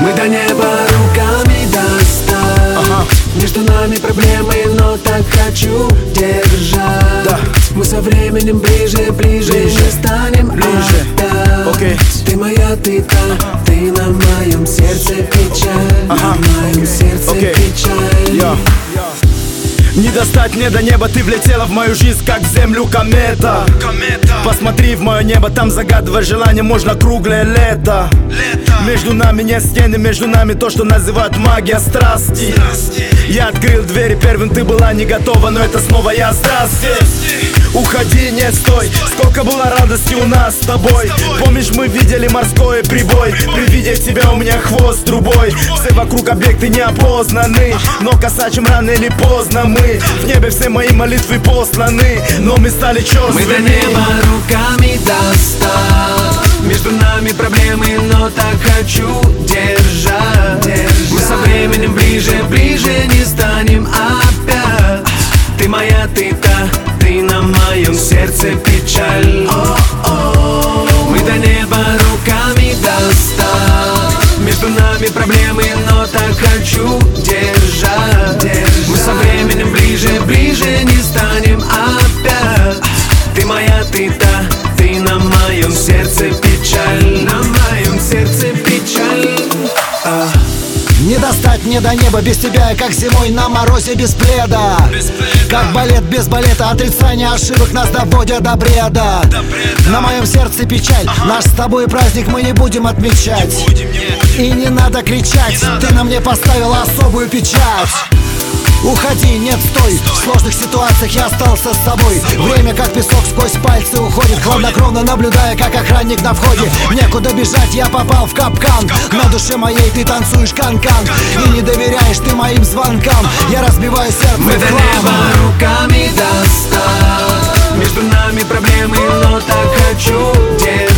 Мы до неба руками достать. Между нами проблемы, но так хочу держать. Мы со временем ближе, ближе, не станем опять. Ты моя, ты та, ты на моем сердце печаль. На моем сердце печаль. Не достать мне до неба, ты влетела в мою жизнь, как в землю комета. Посмотри в мое небо, там загадывай желание, можно круглое лето. Между нами нет стены, между нами то, что называют магия страсти. Я открыл двери первым, ты была не готова, но это снова я. Здрасте. Уходи, не стой. Сколько было радости у нас с тобой. Помнишь, мы видели морской прибой. При виде тебя у меня хвост трубой. Все вокруг объекты неопознаны, но косачим рано или поздно мы. В небе все мои молитвы посланы, но мы стали черствыми. Мы до неба руками достать. Между нами проблемы, но так хочу держать. Мы со временем ближе, ближе, не станем опять. Ты моя, ты та, ты на моем сердце печаль. Мы до неба руками достать. Между нами проблемы, но так хочу держать. Мы со временем ближе, ближе, не станем опять. Ты моя, ты та, ты на моем сердце печаль. На моем сердце печаль. Не достать мне до неба без тебя, я как зимой на морозе без пледа. Как балет без балета, отрицание ошибок нас доводят до бреда. На моем сердце печаль, наш с тобой праздник мы не будем отмечать. И не надо кричать, ты на мне поставила особую печать. Уходи, нет, стой. В сложных ситуациях я остался с собой. Время как песок сквозь пальцы уходит, хладнокровно наблюдая, как охранник на входе. Некуда бежать, я попал в капкан. На душе моей ты танцуешь канкан. И не доверяешь ты моим звонкам. Я разбиваю сердце. Мы до неба руками достать. Между нами проблемы, но так хочу держать.